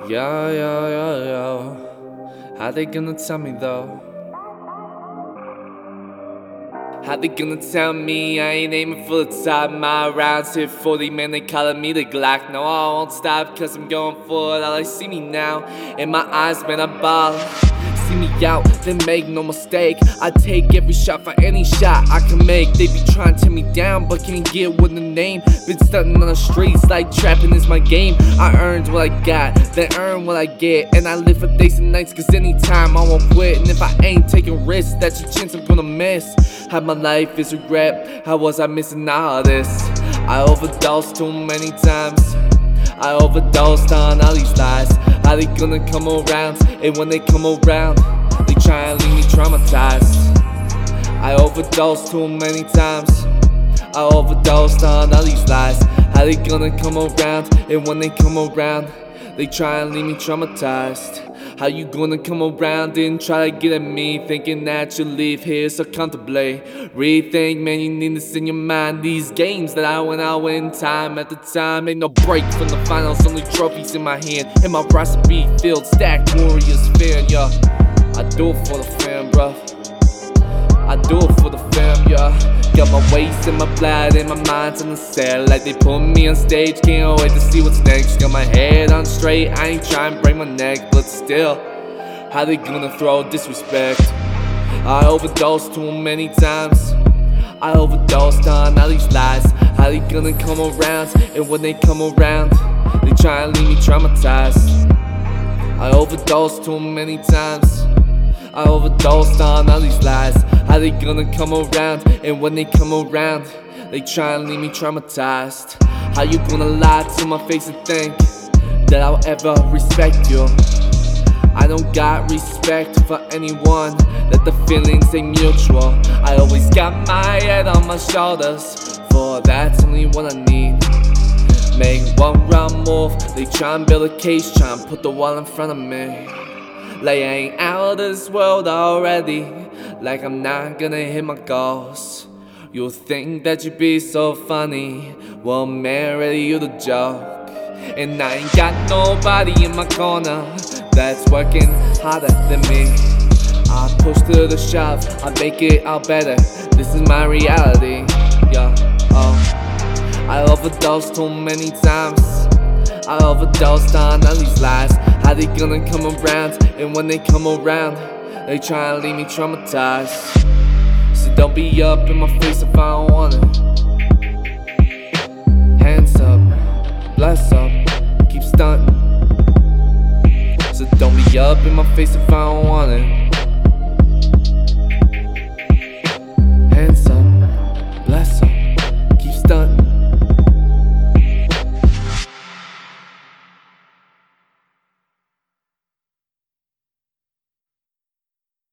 Yo, yo, yo, yo. How they gonna tell me though? How they gonna tell me I ain't aiming for the top? My rounds hit 40, man, they calling me the Glock. No, I won't stop, cause I'm going for it. All they see me now, in my eyes, man, I ball. See me out, then make no mistake. I take every shot for any shot I can make. They be trying to tear me down, but can't get with the name. Been stunting on the streets like trapping is my game. I earned what I got, then earn what I get. And I live for days and nights, cause anytime I won't quit. And if I ain't taking risks, that's a chance I'm gonna miss. How my life is regret, how was I missing all this? I overdosed too many times. I overdosed on all these lies. How they gonna come around? And when they come around, they try and leave me traumatized. I overdosed too many times. I overdosed on all these lies. How they gonna come around? And when they come around, they try and leave me traumatized. How you gonna come around and try to get at me, thinking that you live here so comfortably? Rethink, man, you need this in your mind. These games that I went out in time at the time ain't no break from the finals, only trophies in my hand. And my recipe filled, stacked warriors fan, yeah. I do it for the fam, bruh. I do it for the fam, yeah. Got my waist and my blood and my mind's on the set. Like they put me on stage, can't wait to see what's next. Got my head on straight, I ain't trying to break my neck. But still, how they gonna throw disrespect? I overdosed too many times. I overdosed on all these lies. How they gonna come around? And when they come around, they try and leave me traumatized. I overdosed too many times. I overdosed on all these lies. How they gonna come around? And when they come around, they try and leave me traumatized. How you gonna lie to my face and think that I'll ever respect you? I don't got respect for anyone, that the feelings ain't mutual. I always got my head on my shoulders, for that's only what I need. Make one wrong move, they try and build a case, try and put the wall in front of me. Like I ain't out of this world already, like I'm not gonna hit my goals. You'll think that you'd be so funny, well man, really you the joke. And I ain't got nobody in my corner that's working harder than me. I push to the shove, I make it all better. This is my reality, yeah, oh. I overdosed too many times. I overdosed on all these lies. How they gonna come around? And when they come around, they try and leave me traumatized. So don't be up in my face if I don't want it. Hands up, bless up, keep stunting. So don't be up in my face if I don't want it.